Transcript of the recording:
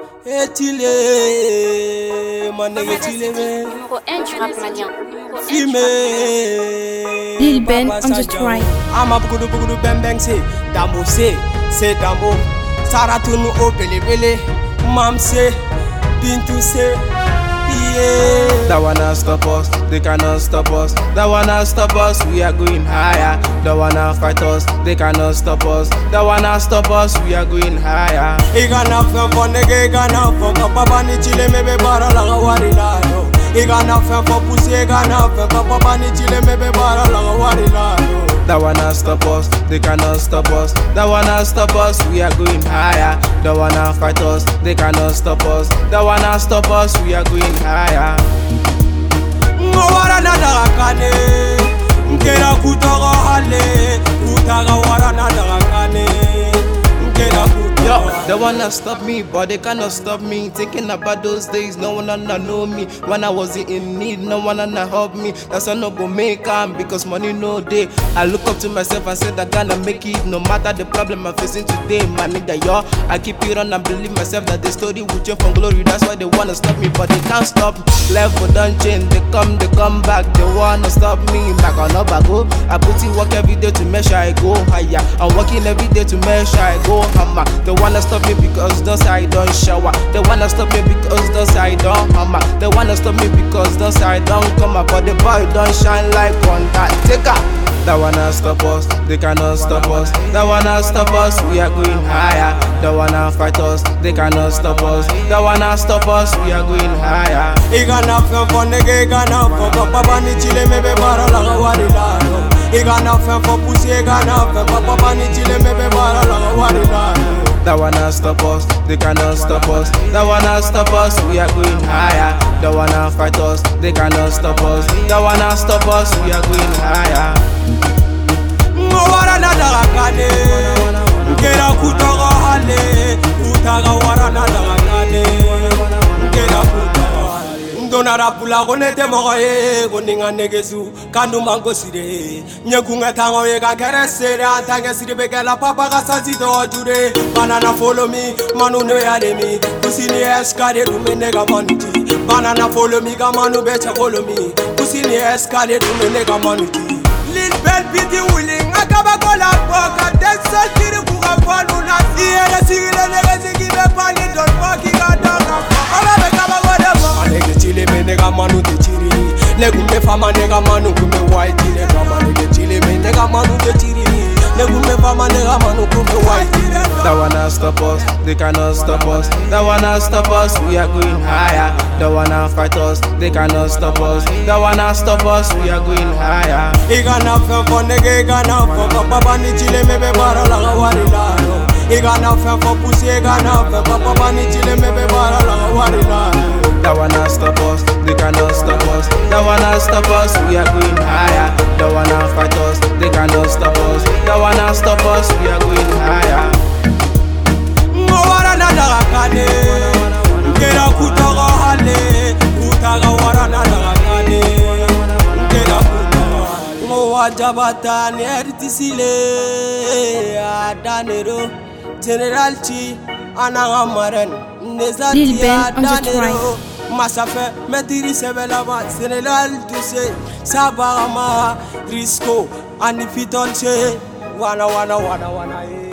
Etile, mon nègre Etile, Numéro 1 du rap malien. Fumé. Lil Ben on the strike. Ama bugudu bang bang c'est Dambo c'est Dambo. Saratunu o bele bele. Mam c'est Bintou c'est. Yeah. That wanna stop us, they cannot stop us. That wanna stop us, we are going higher. That wanna fight us, they cannot stop us. That wanna stop us, we are going higher. Igana for nigga, igana for papa ni chile mebe bara la wari la no. Igana for pussy, igana for papa ni chile mebe bara la wari la no. That wanna stop us, they cannot stop us. That wanna stop us, we are going higher. That wanna fight us, they cannot stop us. That wanna stop us, we are going higher. Ngwara na darakane, nkera kutoga hale, utaga wara na darakane, nkera kutoga. Yo, they wanna stop me, but they cannot stop me. Thinking about those days, no one wanna know me. When I was in need, no one wanna help me. That's why no go make am, because money no day. I look up to myself and said I gonna make it, no matter the problem I'm facing today. My nigga, yo, I keep it on and believe myself that the story will change from glory. That's why they wanna stop me, but they can't stop. Level don't change, they come back. They wanna stop me, back on up I go. I put in work every day to make sure I go higher. I'm working every day to make sure I go hammer. They wanna stop me because those I don't shower. They wanna stop me because those I don't hammer. They wanna stop me because those I don't come up. But the boy don't shine like one that taker. That wanna stop us, they cannot stop us. That wanna stop us, we are going higher. That wanna fight us, they cannot stop us. That wanna stop us, we are going higher. Igana for nigga, igana for papa ni chile mebe bara la wari la no. Igana for pussy, igana for papa ni chile mebe bara la wari la no. That wanna stop us, they cannot stop us. That wanna stop us, we are going higher. That wanna fight us, they cannot stop us. That wanna stop us, we are going higher. Ngwara na darakane, nkera kutoga hale, utaga wara na darakane, nkera kutoga hale. Ndona rapula konete moye, koninga negesu, kandu mango sire. Nyekunga tango ye kankere sere, antange sire bekela papa kasansi to jure. Banana follow me, manu no yade me. Kusini eskade dume nega manuti. Banana follow me, kamanu beche follow me. Kusini eskade dume nega manuti. Lil Ben piti willing, akaba kola boka. Desol kiri kuka panu na siye. Sigile nega sigibe pani don moki gadanga. Ola bekaba kola boka. Nega chile me nega manu te chiri. Negume fama nega manu kume white. Nega chile me nega manu te chiri. Negume fama nega manu kume white. That wanna stop us, they cannot stop us. That wanna stop us, we are going higher. That wanna fight us, they cannot stop us. That wanna stop us, we are going higher. Igana for nigga, igana for papa ni chile mebe bara la wari la no. Igana for pussy, igana for papa ni chile mebe bara la wari la no. That wanna stop us, they cannot stop us. That wanna stop us, we are going higher. That wanna fight us, they cannot stop us. That wanna stop us, we are going higher. Ngwara na darakane, nkera kutoga hale, utaga wara na darakane, nkera kutoga hale. Ngwajabata ni ertisile, adanero, General Chi, anangamaren, nezati adanero. Masafe, mediri sebelama, General Duse, Sabama, Risco, Anifitonche, wana.